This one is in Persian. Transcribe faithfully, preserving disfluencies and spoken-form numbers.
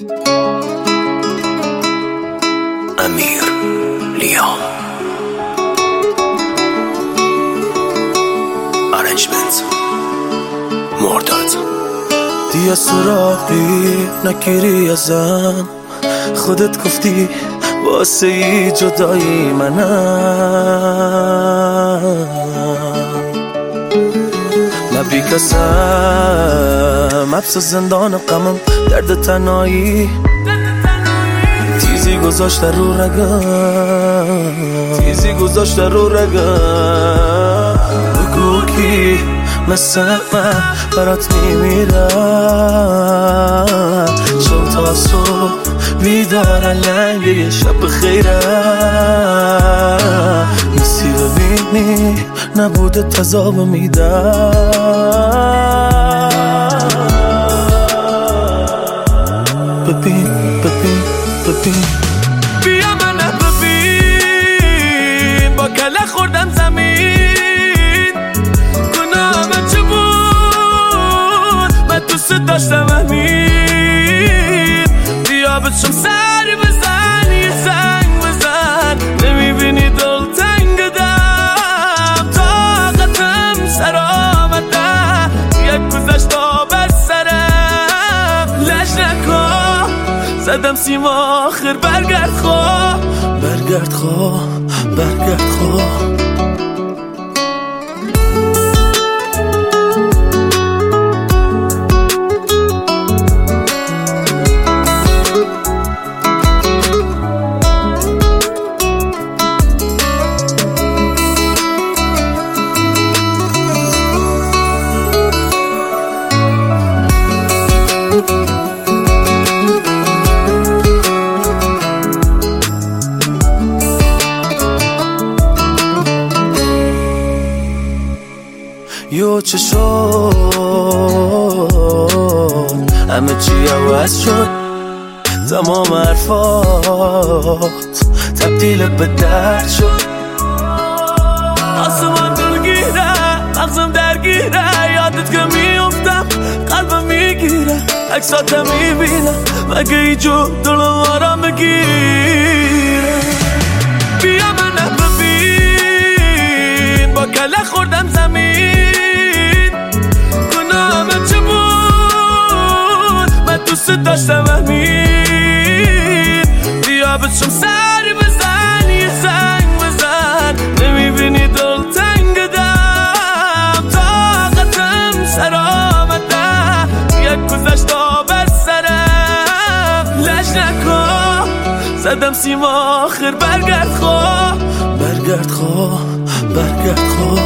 امیر لیام ارنجمنت مرداد. دیگه سراغی نگیری ازم، خودت گفتی واسه ای جدایی منم، نبی کسم حبس زندان غمم، درد تنهایی تیزی گذاشته رو رگم، تیزی گذاشته رو رگم. بگو کی مثل من برات میمیرم، چون تا صبح بیدارم لنگ یه شب خیرم، نیستی ببینی نبوده تذاب میدم. ببین ببین ببین بیا منو ببین، با کله خوردم زمین، گناه من چه بود، من دوست داشتم همین. بیا بچم سری بزن، یه زنگ بزن، نمیبینی دل تنگدم، طاقتم سر آمده، یک گذشت تا بر سرم. لج نکن زدم سیم آخر، برگرد خواه برگرد خواه برگرد خواه. یو چه شد، همه چی عوض شد، تمام حرفات تبدیل به درد شد. آسمان دلگیره، مغزم درگیره، یادت که میافتم قلبم میگیره، عکساتم میبینم مگه ایجور دلم آرام بگیره. بیا منو ببین، با کله خوردم زمین، گناه من چه بود، من دوست داشتم همین. بیا بچم سری بزن، یه زنگ بزن، نمیبینی دل تنگدم، طاقتم سر آمده، یک گذشت تا بر سرم. لج نکن زدم سیم آخر، برگرد خواه برگرد خواه برگرد خواه.